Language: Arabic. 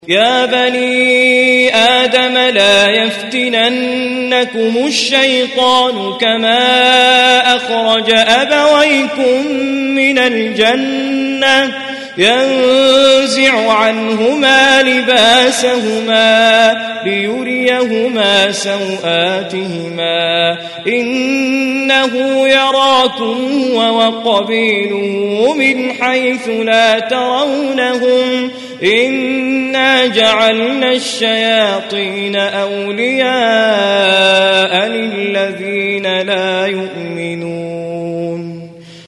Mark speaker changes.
Speaker 1: يا بني آدم لا يفتننكم الشيطان كما أخرج أبويكم من الجنة ينزع عنهما لباسهما ليريهما سوآتهما إنه يراكم وقبيله من حيث لا ترونهم إنا جعلنا الشياطين أولياء للذين لا يؤمنون